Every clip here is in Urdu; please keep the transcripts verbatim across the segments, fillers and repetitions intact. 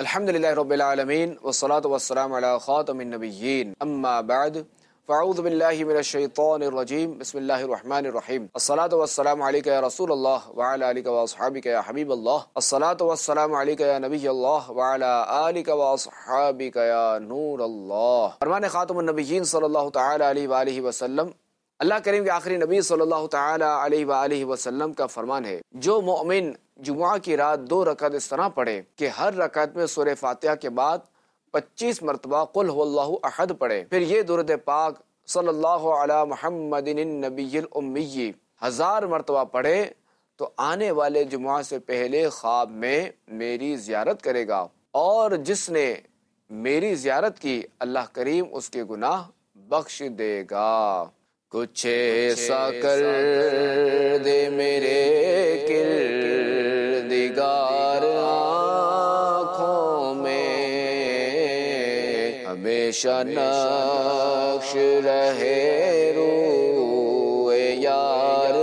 الحمد للہ رب العالمین والصلاة والسلام علی خاتم النبیین اما بعد فاعوذ باللہ من الشیطان الرجیم بسم اللہ الرحمن الرحیم الصلاة والسلام علیکہ یا رسول اللہ وعلی آلک واصحابک یا حبیب اللہ الصلاة والسلام علیکہ یا نبی اللہ وعلی آلک واصحابک یا نور اللہ۔ فرمان خاتم النبیین صلی اللہ تعالی علیہ وآلہ وسلم، اللہ کریم کے آخری نبی صلی اللہ تعالی علیہ وآلہ وسلم کا فرمان ہے، جو مومن جمعہ کی رات دو رکعت اس طرح پڑھے کہ ہر رکعت میں سورہ فاتحہ کے بعد پچیس مرتبہ قل هو اللہ احد پڑھے، پھر یہ درود پاک صلی اللہ علی محمد النبی الامی ہزار مرتبہ پڑھے تو آنے والے جمعہ سے پہلے خواب میں میری زیارت کرے گا، اور جس نے میری زیارت کی اللہ کریم اس کے گناہ بخش دے گا۔ کچھ ایسا کر دے میرے کردگار آنکھوں میں، ہمیشہ نقش رہے روئے یار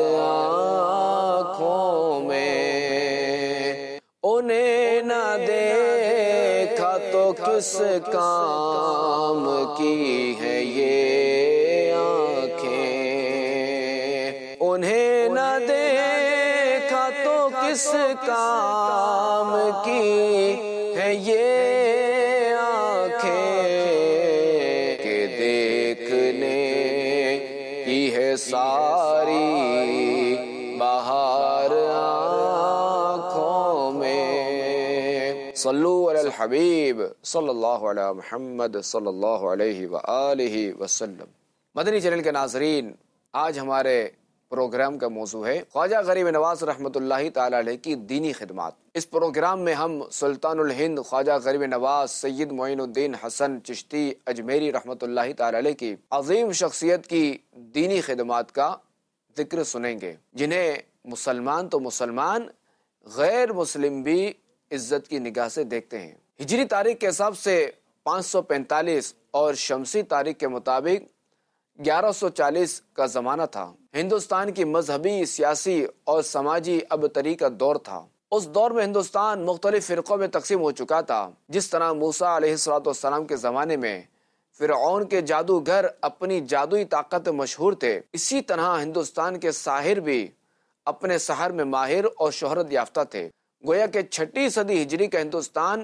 آنکھوں میں، انہیں نہ دیکھا تو کس کام کی ہے یہ انہیں نہ دیکھا تو کس کام کی ہے یہ آنکھیں کہ دیکھنے کی ہے ساری بہار آنکھوں میں۔ صلو علی الحبیب صلی اللہ علی محمد صلی اللہ علیہ وآلہ وسلم۔ مدنی چینل کے ناظرین، آج ہمارے پروگرام کا موضوع ہے خواجہ غریب نواز رحمۃ اللہ تعالی علیہ کی دینی خدمات۔ اس پروگرام میں ہم سلطان الہند خواجہ غریب نواز سید معین الدین حسن چشتی اجمیری رحمۃ اللہ تعالی علیہ کی عظیم شخصیت کی دینی خدمات کا ذکر سنیں گے، جنہیں مسلمان تو مسلمان، غیر مسلم بھی عزت کی نگاہ سے دیکھتے ہیں۔ ہجری تاریخ کے حساب سے پانچ سو پینتالیس اور شمسی تاریخ کے مطابق گیارہ سو چالیس کا زمانہ تھا۔ ہندوستان کی مذہبی، سیاسی اور سماجی ابتری کا دور تھا۔ اس دور میں ہندوستان مختلف فرقوں میں تقسیم ہو چکا تھا۔ جس طرح موسیٰ علیہ الصلوۃ والسلام کے زمانے میں فرعون کے جادوگر اپنی جادوئی طاقت مشہور تھے، اسی طرح ہندوستان کے ساحر بھی اپنے سحر میں ماہر اور شہرت یافتہ تھے۔ گویا کہ چھٹی صدی ہجری کا ہندوستان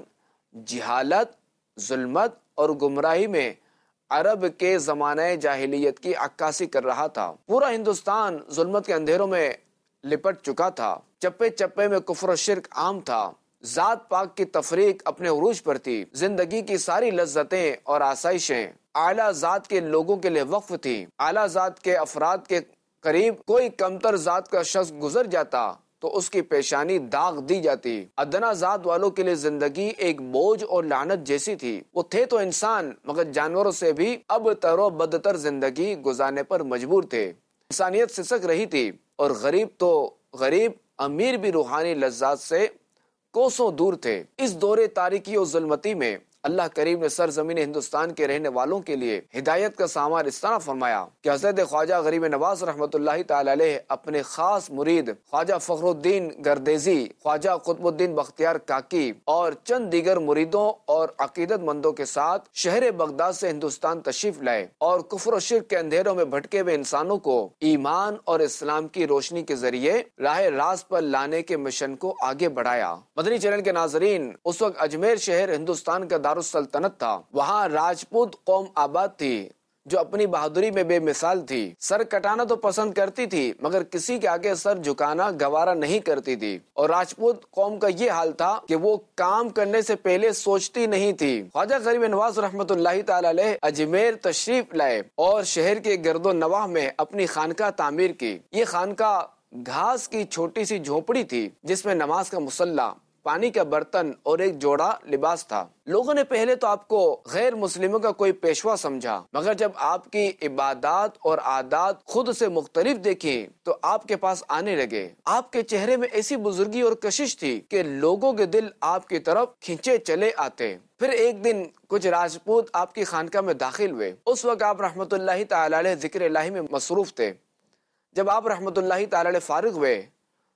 جہالت، ظلمت اور گمراہی میں عرب کے زمانہ جاہلیت کی عکاسی کر رہا تھا۔ پورا ہندوستان ظلمت کے اندھیروں میں لپٹ چکا تھا۔ چپے چپے میں کفر و شرک عام تھا۔ ذات پاک کی تفریق اپنے عروج پر تھی۔ زندگی کی ساری لذتیں اور آسائشیں اعلیٰ ذات کے لوگوں کے لیے وقف تھی۔ اعلیٰ ذات کے افراد کے قریب کوئی کمتر ذات کا شخص گزر جاتا تو اس کی پیشانی داغ دی جاتی۔ ادنا ذات والوں کے لیے زندگی ایک بوجھ اور لعنت جیسی تھی۔ وہ تھے تو انسان، مگر جانوروں سے بھی اب تر و بدتر زندگی گزارنے پر مجبور تھے۔ انسانیت سسک رہی تھی، اور غریب تو غریب، امیر بھی روحانی لذات سے کوسوں دور تھے۔ اس دور تاریکی و ظلمتی میں اللہ کریم نے سرزمین ہندوستان کے رہنے والوں کے لیے ہدایت کا سامان اس طرح فرمایا کہ حضرت خواجہ غریب نواز رحمۃ اللہ تعالی علیہ اپنے خاص مرید خواجہ فخر الدین گردیزی، خواجہ قطب الدین بختیار کاکی اور چند دیگر مریدوں اور عقیدت مندوں کے ساتھ شہر بغداد سے ہندوستان تشریف لائے، اور کفر و شرک کے اندھیروں میں بھٹکے ہوئے انسانوں کو ایمان اور اسلام کی روشنی کے ذریعے راہ راست پر لانے کے مشن کو آگے بڑھایا۔ مدنی چینل کے ناظرین، اس وقت اجمیر شہر ہندوستان کا السلطنت تھا۔ وہاں راجپوت قوم آباد تھی جو اپنی بہادری میں بے مثال تھی۔ سر کٹانا تو پسند کرتی تھی، مگر کسی کے آگے سر جھکانا گوارا نہیں کرتی تھی، اور راجپوت قوم کا یہ حال تھا کہ وہ کام کرنے سے پہلے سوچتی نہیں تھی۔ خواجہ غریب نواز رحمۃ اللہ تعالی علیہ اجمیر تشریف لائے اور شہر کے گرد و نواح میں اپنی خانقاہ تعمیر کی۔ یہ خانقاہ گھاس کی چھوٹی سی جھونپڑی تھی جس میں نماز کا مصلی، پانی کا برتن اور ایک جوڑا لباس تھا۔ لوگوں نے پہلے تو آپ کو غیر مسلموں کا کوئی پیشوا سمجھا، مگر جب آپ کی عبادات اور عادات خود سے مختلف دیکھی تو آپ کے پاس آنے لگے۔ آپ کے چہرے میں ایسی بزرگی اور کشش تھی کہ لوگوں کے دل آپ کی طرف کھینچے چلے آتے۔ پھر ایک دن کچھ راجپوت آپ کی خانقاہ میں داخل ہوئے۔ اس وقت آپ رحمت اللہ تعالی علیہ ذکر الہی میں مصروف تھے۔ جب آپ رحمت اللہ تعالی علیہ فارغ ہوئے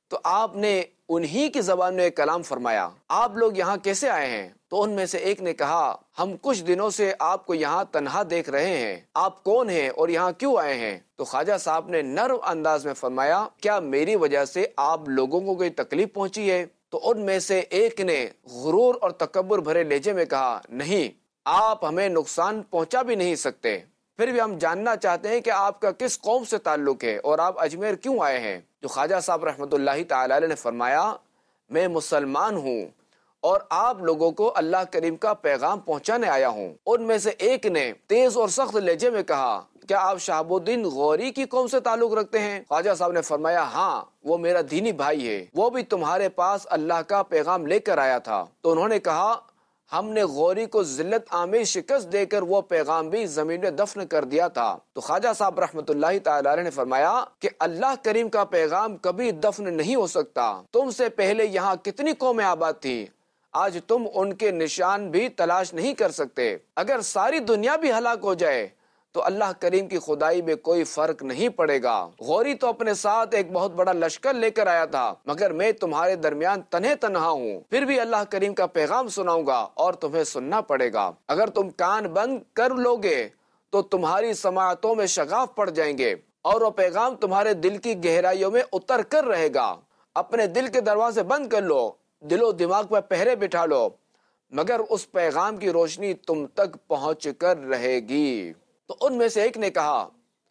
تو آپ نے انہی کی زبان میں ایک کلام فرمایا، آپ لوگ یہاں کیسے آئے ہیں؟ تو ان میں سے ایک نے کہا، ہم کچھ دنوں سے آپ کو یہاں تنہا دیکھ رہے ہیں، آپ کون ہیں اور یہاں کیوں آئے ہیں؟ تو خواجہ صاحب نے نرم انداز میں فرمایا، کیا میری وجہ سے آپ لوگوں کو کوئی تکلیف پہنچی ہے؟ تو ان میں سے ایک نے غرور اور تکبر بھرے لہجے میں کہا، نہیں، آپ ہمیں نقصان پہنچا بھی نہیں سکتے، پھر بھی ہم جاننا چاہتے ہیں کہ آپ کا کس قوم سے تعلق ہے اور آپ اجمیر کیوں آئے ہیں؟ جو خواجہ صاحب رحمۃ اللہ تعالی علیہ نے فرمایا، میں مسلمان ہوں اور آپ لوگوں کو اللہ کریم کا پیغام پہنچانے آیا ہوں۔ ان میں سے ایک نے تیز اور سخت لہجے میں کہا، کیا آپ شہاب الدین غوری کی قوم سے تعلق رکھتے ہیں؟ خواجہ صاحب نے فرمایا، ہاں، وہ میرا دینی بھائی ہے، وہ بھی تمہارے پاس اللہ کا پیغام لے کر آیا تھا۔ تو انہوں نے کہا، ہم نے غوری کو ذلت آمیز شکست دے کر وہ پیغام بھی زمین میں دفن کر دیا تھا۔ تو خواجہ صاحب رحمۃ اللہ تعالی علیہ نے فرمایا کہ اللہ کریم کا پیغام کبھی دفن نہیں ہو سکتا۔ تم سے پہلے یہاں کتنی قومیں آباد تھی، آج تم ان کے نشان بھی تلاش نہیں کر سکتے۔ اگر ساری دنیا بھی ہلاک ہو جائے تو اللہ کریم کی خدائی میں کوئی فرق نہیں پڑے گا۔ غوری تو اپنے ساتھ ایک بہت بڑا لشکر لے کر آیا تھا، مگر میں تمہارے درمیان تنہے تنہا ہوں، پھر بھی اللہ کریم کا پیغام سناؤں گا اور تمہیں سننا پڑے گا۔ اگر تم کان بند کر لوگے تو تمہاری سماعتوں میں شگاف پڑ جائیں گے اور وہ پیغام تمہارے دل کی گہرائیوں میں اتر کر رہے گا۔ اپنے دل کے دروازے بند کر لو، دل و دماغ پر پہرے بٹھا لو، مگر اس پیغام کی روشنی تم تک پہنچ کر رہے گی۔ تو ان میں سے ایک نے کہا،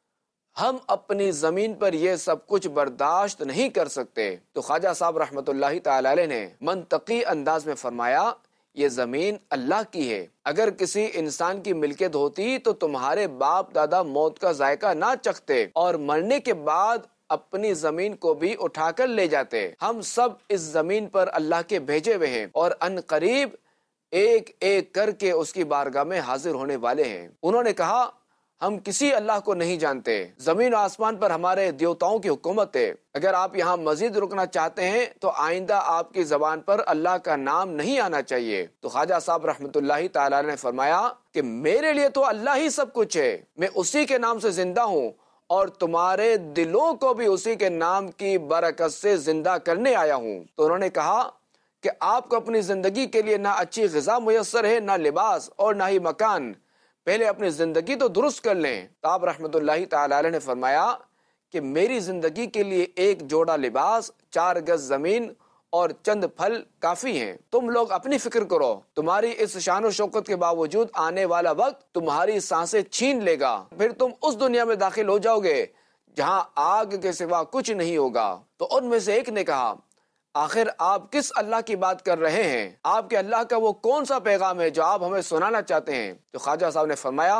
ہم اپنی زمین پر یہ سب کچھ برداشت نہیں کر سکتے۔ تو خواجہ صاحب رحمۃ اللہ تعالی علیہ نے منطقی انداز میں فرمایا، یہ زمین اللہ کی ہے، اگر کسی انسان کی ملکیت ہوتی تو تمہارے باپ دادا موت کا ذائقہ نہ چکھتے اور مرنے کے بعد اپنی زمین کو بھی اٹھا کر لے جاتے۔ ہم سب اس زمین پر اللہ کے بھیجے ہوئے ہیں اور ان قریب ایک ایک کر کے اس کی بارگاہ میں حاضر ہونے والے ہیں۔ انہوں نے کہا، ہم کسی اللہ کو نہیں جانتے، زمین و آسمان پر ہمارے دیوتاؤں کی حکومت ہے، اگر آپ یہاں مزید رکنا چاہتے ہیں تو آئندہ آپ کی زبان پر اللہ کا نام نہیں آنا چاہیے۔ تو خواجہ صاحب رحمۃ اللہ تعالی نے فرمایا کہ میرے لیے تو اللہ ہی سب کچھ ہے، میں اسی کے نام سے زندہ ہوں اور تمہارے دلوں کو بھی اسی کے نام کی برکت سے زندہ کرنے آیا ہوں۔ تو انہوں نے کہا کہ آپ کو اپنی زندگی کے لیے نہ اچھی غذا میسر ہے، نہ لباس اور نہ ہی مکان، پہلے اپنی زندگی تو درست کر لیں۔ تو آپ رحمۃ اللہ تعالی علیہ نے فرمایا کہ میری زندگی کے لیے ایک جوڑا لباس، چار گز زمین اور چند پھل کافی ہیں۔ تم لوگ اپنی فکر کرو، تمہاری اس شان و شوکت کے باوجود آنے والا وقت تمہاری سانسیں چھین لے گا، پھر تم اس دنیا میں داخل ہو جاؤ گے جہاں آگ کے سوا کچھ نہیں ہوگا۔ تو ان میں سے ایک نے کہا، آخر آپ کس اللہ کی بات کر رہے ہیں؟ آپ کے اللہ کا وہ کون سا پیغام ہے جو آپ ہمیں سنانا چاہتے ہیں؟ تو خواجہ صاحب نے فرمایا،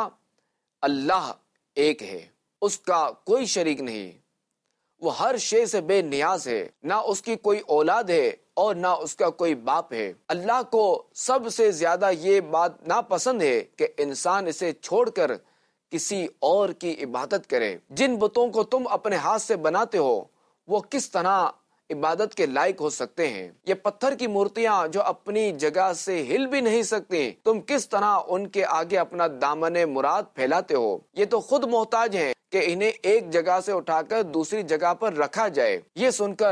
اللہ ایک ہے، اس کا کوئی شریک نہیں، وہ ہر شے سے بے نیاز ہے، نہ اس کی کوئی اولاد ہے اور نہ اس کا کوئی باپ ہے۔ اللہ کو سب سے زیادہ یہ بات ناپسند ہے کہ انسان اسے چھوڑ کر کسی اور کی عبادت کرے۔ جن بتوں کو تم اپنے ہاتھ سے بناتے ہو وہ کس طرح عبادت کے لائق ہو سکتے ہیں؟ یہ پتھر کی مورتیاں جو اپنی جگہ سے ہل بھی نہیں سکتی، تم کس طرح ان کے آگے اپنا دامن مراد پھیلاتے ہو؟ یہ تو خود محتاج ہیں کہ انہیں ایک جگہ سے اٹھا کر دوسری جگہ پر رکھا جائے۔ یہ سن کر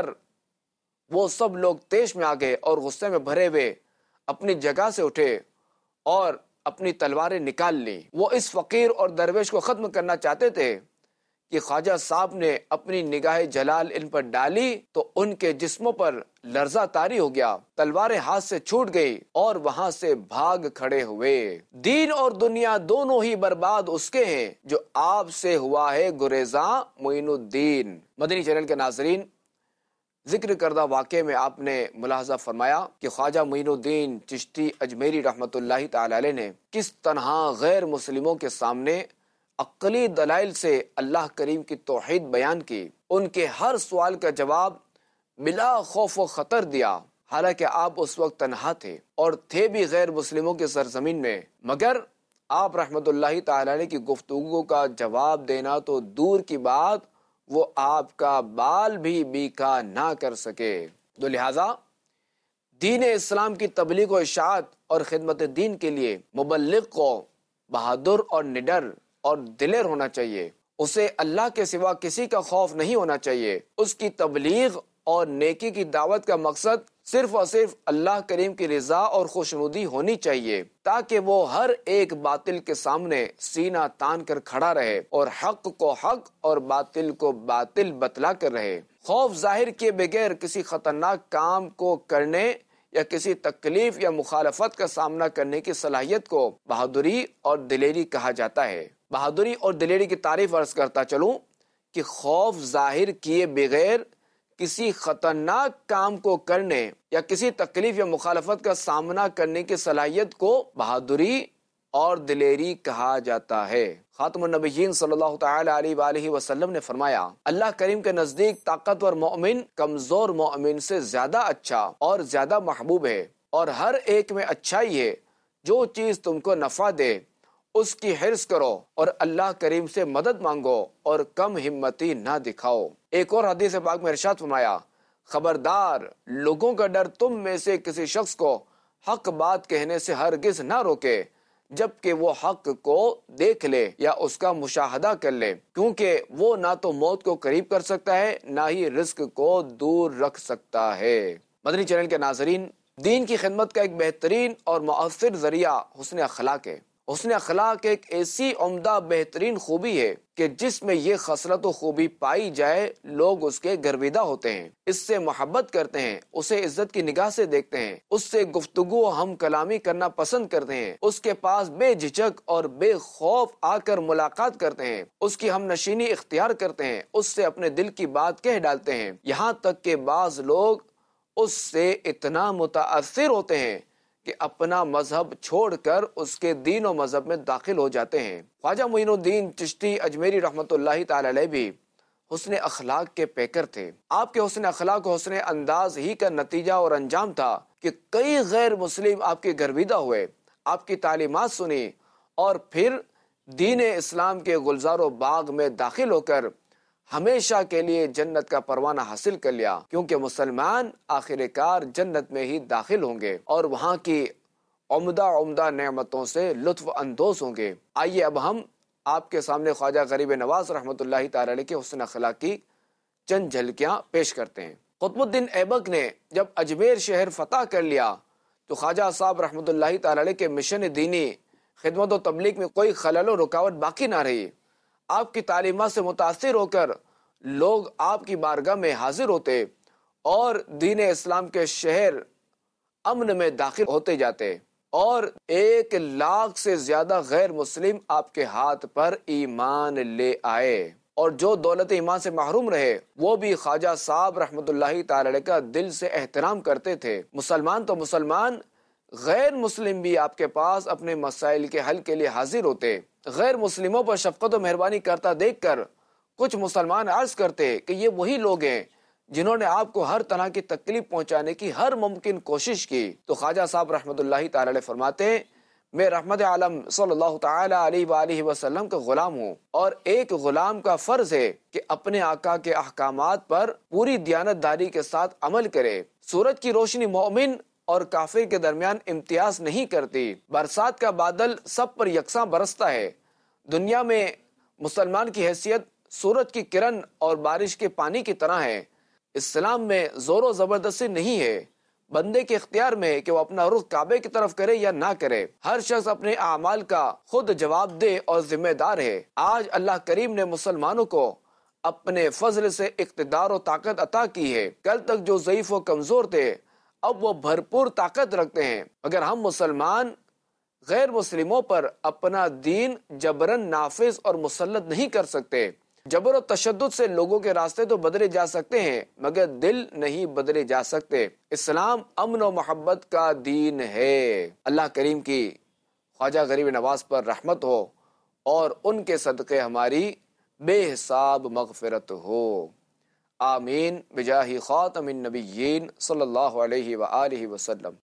وہ سب لوگ طیش میں آ گئے اور غصے میں بھرے ہوئے اپنی جگہ سے اٹھے اور اپنی تلواریں نکال لی۔ وہ اس فقیر اور درویش کو ختم کرنا چاہتے تھے کہ خواجہ صاحب نے اپنی نگاہ جلال ان پر ڈالی تو ان کے جسموں پر لرزہ طاری ہو گیا، تلواریں ہاتھ سے چھوٹ گئی اور وہاں سے بھاگ کھڑے ہوئے۔ دین اور دنیا دونوں ہی برباد اس کے ہیں جو آپ سے ہوا ہے گریزاں معین الدین۔ مدنی چینل کے ناظرین، ذکر کردہ واقعے میں آپ نے ملاحظہ فرمایا کہ خواجہ معین الدین چشتی اجمیری رحمۃ اللہ تعالی علیہ نے کس طرح غیر مسلموں کے سامنے عقلی دلائل سے اللہ کریم کی توحید بیان کی، ان کے ہر سوال کا جواب بلا خوف و خطر دیا، حالانکہ آپ اس وقت تنہا تھے اور تھے بھی غیر مسلموں کے سرزمین میں، مگر آپ رحمت اللہ تعالی علیہ کی گفتگو کا جواب دینا تو دور کی بات، وہ آپ کا بال بھی بیکا نہ کر سکے۔ تو لہذا دین اسلام کی تبلیغ و اشاعت اور خدمت دین کے لیے مبلغ کو بہادر اور نڈر اور دلیر ہونا چاہیے، اسے اللہ کے سوا کسی کا خوف نہیں ہونا چاہیے، اس کی تبلیغ اور نیکی کی دعوت کا مقصد صرف اور صرف اللہ کریم کی رضا اور خوشنودی ہونی چاہیے، تاکہ وہ ہر ایک باطل کے سامنے سینہ تان کر کھڑا رہے اور حق کو حق اور باطل کو باطل بتلا کر رہے۔ خوف ظاہر کیے بغیر کسی خطرناک کام کو کرنے یا کسی تکلیف یا مخالفت کا سامنا کرنے کی صلاحیت کو بہادری اور دلیری کہا جاتا ہے۔ بہادری اور دلیری کی تعریف عرض کرتا چلوں کہ خوف ظاہر کیے بغیر کسی خطرناک کام کو کرنے یا کسی تکلیف یا مخالفت کا سامنا کرنے کی صلاحیت کو بہادری اور دلیری کہا جاتا ہے۔ خاتم النبیین صلی اللہ تعالی علیہ وآلہ وسلم نے فرمایا، اللہ کریم کے نزدیک طاقتور مومن کمزور مومن سے زیادہ اچھا اور زیادہ محبوب ہے، اور ہر ایک میں اچھائی ہے۔ جو چیز تم کو نفع دے اس کی حرص کرو اور اللہ کریم سے مدد مانگو اور کم ہمتی نہ دکھاؤ۔ ایک اور حدیث پاک میں ارشاد فرمایا، خبردار، لوگوں کا ڈر تم میں سے کسی شخص کو حق بات کہنے سے ہرگز نہ روکے جبکہ وہ حق کو دیکھ لے یا اس کا مشاہدہ کر لے، کیونکہ وہ نہ تو موت کو قریب کر سکتا ہے نہ ہی رزق کو دور رکھ سکتا ہے۔ مدنی چینل کے ناظرین، دین کی خدمت کا ایک بہترین اور مؤثر ذریعہ حسن اخلاق ہے۔ حسن اخلاق ایک ایسی عمدہ بہترین خوبی ہے کہ جس میں یہ خصلت و خوبی پائی جائے لوگ اس کے گرویدہ ہوتے ہیں، اس سے محبت کرتے ہیں، اسے عزت کی نگاہ سے دیکھتے ہیں، اس سے گفتگو و ہم کلامی کرنا پسند کرتے ہیں، اس کے پاس بے جھجک اور بے خوف آ کر ملاقات کرتے ہیں، اس کی ہم نشینی اختیار کرتے ہیں، اس سے اپنے دل کی بات کہہ ڈالتے ہیں، یہاں تک کہ بعض لوگ اس سے اتنا متاثر ہوتے ہیں کہ اپنا مذہب چھوڑ کر اس کے دین و مذہب میں داخل ہو جاتے ہیں۔ خواجہ معین الدین چشتی اجمیری رحمۃ اللہ تعالی علیہ بھی حسن اخلاق کے پیکر تھے۔ آپ کے حسن اخلاق و حسن انداز ہی کا نتیجہ اور انجام تھا کہ کئی غیر مسلم آپ کے گرویدہ ہوئے، آپ کی تعلیمات سنی اور پھر دین اسلام کے گلزار و باغ میں داخل ہو کر ہمیشہ کے لیے جنت کا پروانہ حاصل کر لیا، کیونکہ مسلمان آخر کار جنت میں ہی داخل ہوں گے اور وہاں کی عمدہ عمدہ نعمتوں سے لطف اندوز ہوں گے۔ آئیے اب ہم آپ کے سامنے خواجہ غریب نواز رحمۃ اللہ تعالی علیہ کے حسن اخلاق کی چند جھلکیاں پیش کرتے ہیں۔ قطب الدین ایبک نے جب اجمیر شہر فتح کر لیا تو خواجہ صاحب رحمۃ اللہ تعالی علیہ کے مشن دینی خدمت و تبلیغ میں کوئی خلل و رکاوٹ باقی نہ رہی۔ آپ کی تعلیمات سے متاثر ہو کر لوگ آپ کی بارگاہ میں حاضر ہوتے اور دین اسلام کے شہر امن میں داخل ہوتے جاتے، اور ایک لاکھ سے زیادہ غیر مسلم آپ کے ہاتھ پر ایمان لے آئے، اور جو دولت ایمان سے محروم رہے وہ بھی خواجہ صاحب رحمۃ اللہ تعالی علیہ کا دل سے احترام کرتے تھے۔ مسلمان تو مسلمان، غیر مسلم بھی آپ کے پاس اپنے مسائل کے حل کے لیے حاضر ہوتے۔ غیر مسلموں پر شفقت و مہربانی کرتا دیکھ کر کچھ مسلمان عرض کرتے کہ یہ وہی لوگ ہیں جنہوں نے آپ کو ہر طرح کی تکلیف پہنچانے کی ہر ممکن کوشش کی۔ تو خواجہ صاحب رحمۃ اللہ تعالی علیہ فرماتے ہیں، میں رحمت عالم صلی اللہ تعالی علیہ وآلہ وسلم کا غلام ہوں، اور ایک غلام کا فرض ہے کہ اپنے آقا کے احکامات پر پوری دیانت داری کے ساتھ عمل کرے۔ سورج کی روشنی مومن اور کافر کے درمیان امتیاز نہیں کرتی، برسات کا بادل سب پر یکساں برستا ہے۔ دنیا میں مسلمان کی حیثیت سورج کی کرن اور بارش کے پانی کی طرح ہے۔ اسلام میں زور و زبردستی نہیں ہے، بندے کے اختیار میں کہ وہ اپنا رخ کعبے کی طرف کرے یا نہ کرے۔ ہر شخص اپنے اعمال کا خود جواب دہ اور ذمہ دار ہے۔ آج اللہ کریم نے مسلمانوں کو اپنے فضل سے اقتدار و طاقت عطا کی ہے۔ کل تک جو ضعیف و کمزور تھے اب وہ بھرپور طاقت رکھتے ہیں، مگر ہم مسلمان غیر مسلموں پر اپنا دین جبرن نافذ اور مسلط نہیں کر سکتے۔ جبر و تشدد سے لوگوں کے راستے تو بدلے جا سکتے ہیں مگر دل نہیں بدلے جا سکتے۔ اسلام امن و محبت کا دین ہے۔ اللہ کریم کی خواجہ غریب نواز پر رحمت ہو اور ان کے صدقے ہماری بے حساب مغفرت ہو، آمین بجاہ خاتم النبیین صلی اللہ علیہ وآلہ وسلم۔